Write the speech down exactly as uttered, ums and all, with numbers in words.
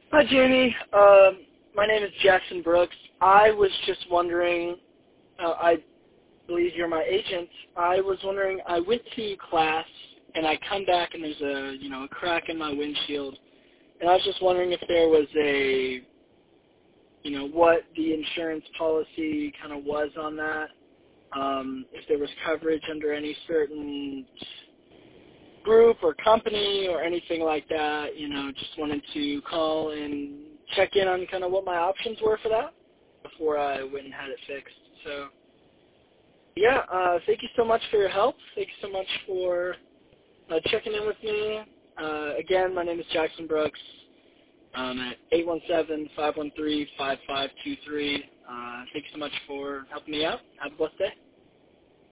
Hi, Jamie. Um, my name is Jackson Brooks. I was just wondering, uh, I believe you're my agent. I was wondering, I went to class, and I come back, and there's a, you know, a crack in my windshield. And I was just wondering if there was a, you know, what the insurance policy kind of was on that, um, if there was coverage under any certain group or company or anything like that. You know, just wanted to call and check in on kind of what my options were for that before I went and had it fixed. So, yeah, uh, thank you so much for your help. Thank you so much for uh, checking in with me. Uh, again, my name is Jackson Brooks. Um, at eight one seven, five one three, five five two three. Uh, thank you so much for helping me out. Have a blessed day.